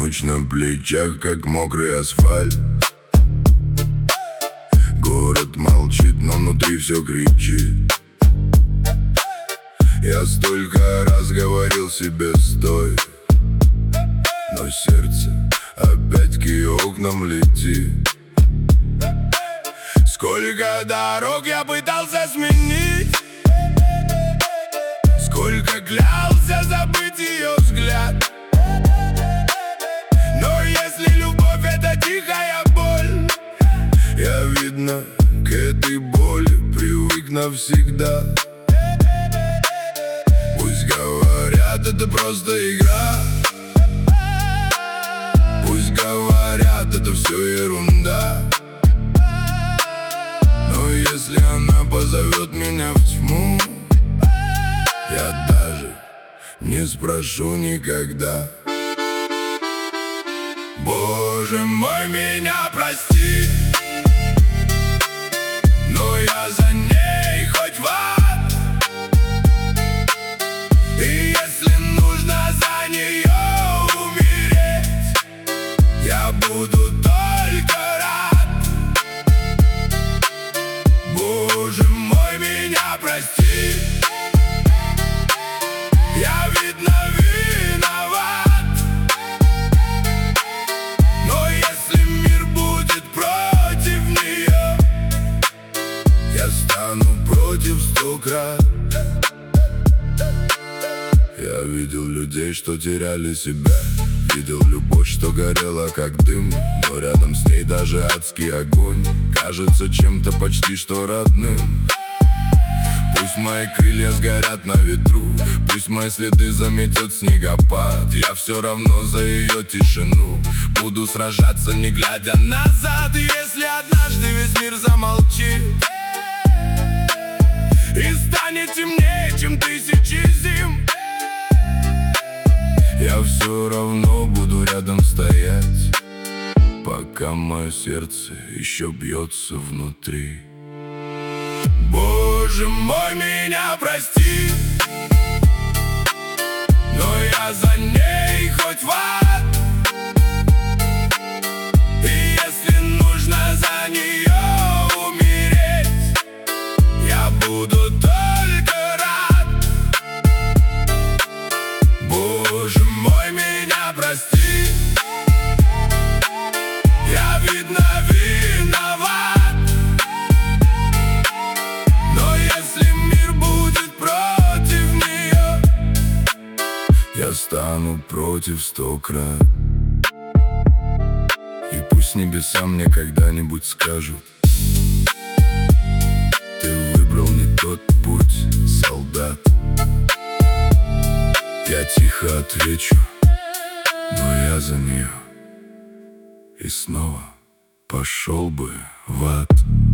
ночь на плечах, как мокрый асфальт. Город молчит, но внутри все кричит. Я столько раз говорил себе стой, но сердце опять к ее окнам летит. Сколько дорог я пытался сменить, сколько клялся забыть ее взгляд. Но если любовь — это тихая боль, я, видно, к этой боли привык навсегда. Пусть говорят, это просто игра, пусть говорят, это все ерунда. Но если она позовет меня в тьму, я даже не спрошу никогда. Боже мой, меня прости, но я за ней хоть в ад. И если нужно за нее умереть, я буду только рад. Боже мой, меня прости, я, видно, виноват. Но если мир будет против нее, я стану против 100 крат. Я видел людей, что теряли себя, видел любовь, что горела как дым, но рядом с ней даже адский огонь кажется чем-то почти что родным. Пусть мои крылья сгорят на ветру, пусть мои следы заметет снегопад, я все равно за ее тишину буду сражаться, не глядя назад. Если однажды весь мир замолчит и станет темнее, чем тысячи зим, я все равно буду рядом стоять, пока мое сердце еще бьется внутри. Боже мой, меня прости, но я за ней хоть в ад. И если нужно за нее умереть, я буду только рад. Боже мой, меня прости, я, видно, виноват. Но если мир будет против нее, я стану против 100 крат. И пусть небеса мне когда-нибудь скажут: ты выбрал не тот путь, солдат. Я тихо отвечу: но я за нее и снова пошел бы в ад.